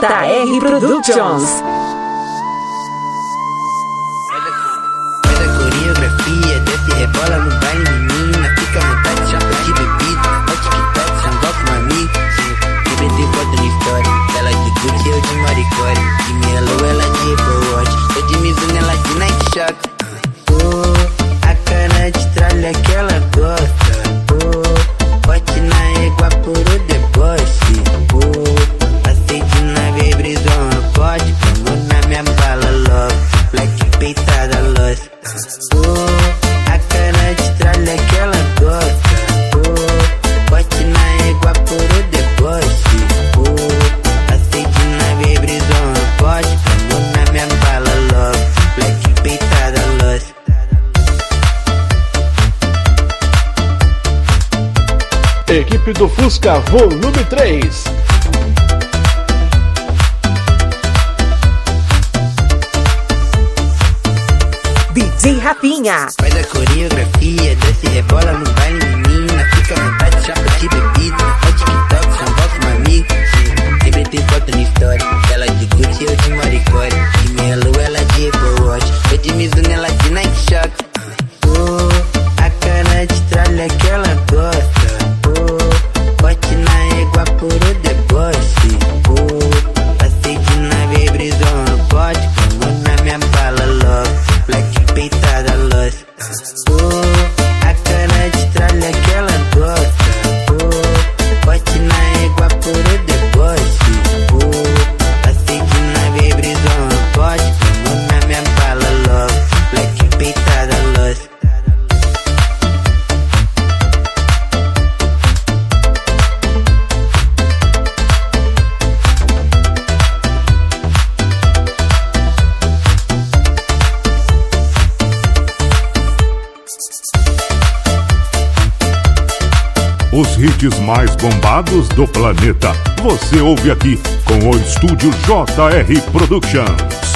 JR Productions. Faz a coreografia, desce, rebola no baile, menina. Fica à vontade, chapa de bebida. Vai tic-tac, samba com um amigo. TBT foto na história. Ela de Gucci, eu de Maricore. De Melo, ela de Apple Watch. Eu de Mizuno, ela de Nike Shock. A cara de tralha que ela gosta. Bote na égua por o deboche. Aceite na vibrisão, não pode. Como na minha bala, love. Black peitada, lost. A cara de tralha que ela gosta. Bote na égua por o deboche. Aceite na vibrisão, não pode. Como na minha bala, love. Black peitada, lost. Equipe do Fusca, volume 3. DJ Rafinha. Faz a coreografia, desce, rebola no baile, menina. Fica à vontade, chapa de bebida. Vai tic-tac, samba com um amigo. TBT foto na história. Ela de Gucci, eu de Maricore. De Melo, ela de Apple Watch. Eu de Mizuno, ela de Nike Shock. A cara de tralha que ela gosta. Bote na égua por o deboche. Aceite na vibrisão, não pode. Como na minha bala, love. Black peitada, lost. A cara de tralha que ela gosta. Bote na égua por o deboche. Aceite na vibrisão, não pode. Como na minha bala, love. Black peitada, lost. Os hits mais bombados do planeta. Você ouve aqui com o Estúdio JR Productions.